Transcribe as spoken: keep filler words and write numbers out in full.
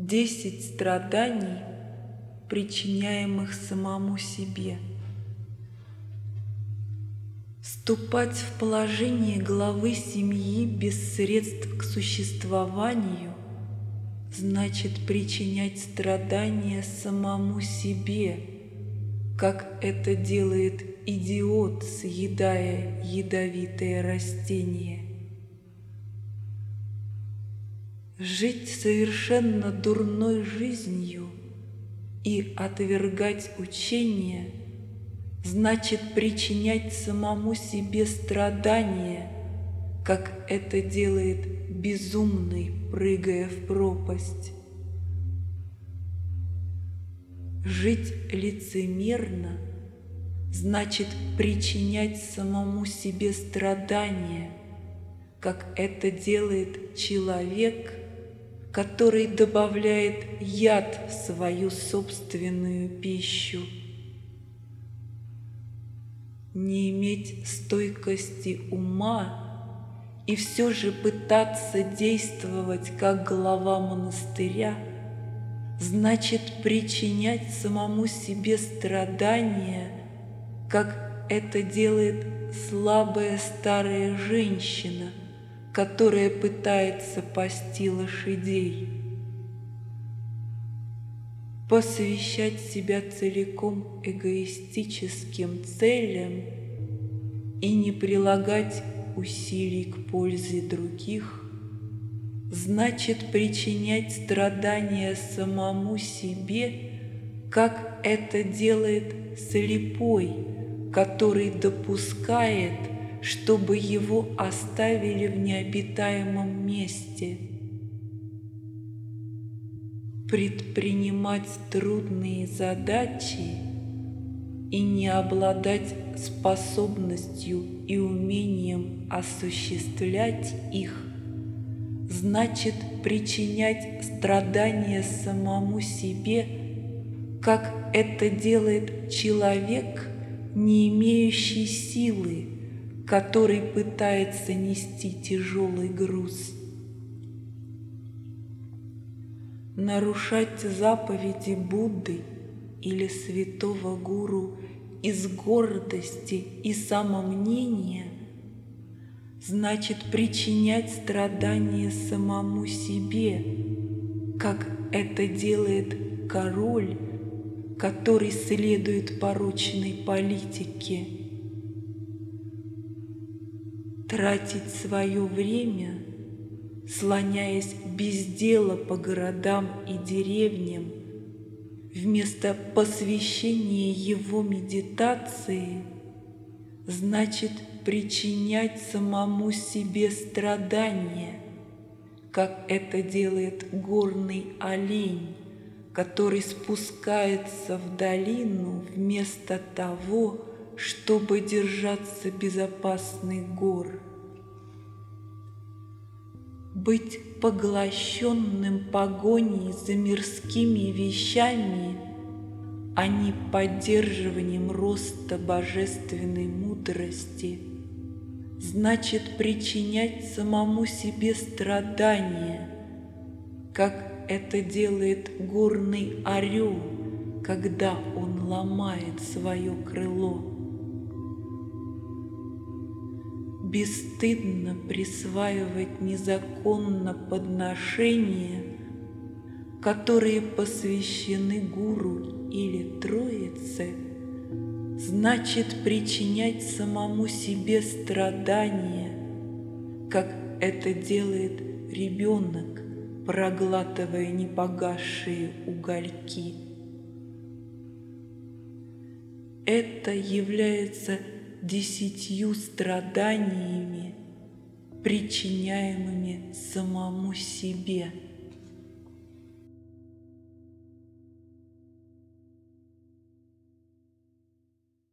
Десять страданий, причиняемых самому себе. Вступать в положение главы семьи без средств к существованию значит причинять страдания самому себе, как это делает идиот, съедая ядовитое растение. Жить совершенно дурной жизнью и отвергать учение значит причинять самому себе страдания, как это делает безумный, прыгая в пропасть. Жить лицемерно значит причинять самому себе страдания, как это делает человек, который добавляет яд в свою собственную пищу. Не иметь стойкости ума и все же пытаться действовать как глава монастыря значит причинять самому себе страдания, как это делает слабая старая женщина, которая пытается пасти лошадей. Посвящать себя целиком эгоистическим целям и не прилагать усилий к пользе других значит причинять страдания самому себе, как это делает слепой, который допускает, чтобы его оставили в необитаемом месте. Предпринимать трудные задачи и не обладать способностью и умением осуществлять их значит причинять страдания самому себе, как это делает человек, не имеющий силы, который пытается нести тяжелый груз. Нарушать заповеди Будды или святого гуру из гордости и самомнения значит причинять страдания самому себе, как это делает король, который следует порочной политике. Тратить свое время, слоняясь без дела по городам и деревням, вместо посвящения его медитации, значит причинять самому себе страдания, как это делает горный олень, который спускается в долину вместо того, чтобы держаться безопасных гор. Быть поглощенным погоней за мирскими вещами, а не поддерживанием роста божественной мудрости, значит причинять самому себе страдания, как это делает горный орел, когда он ломает свое крыло. Бесстыдно присваивать незаконно подношения, которые посвящены гуру или троице, значит причинять самому себе страдания, как это делает ребенок, проглатывая непогасшие угольки. Это является десятью страданиями, причиняемыми самому себе.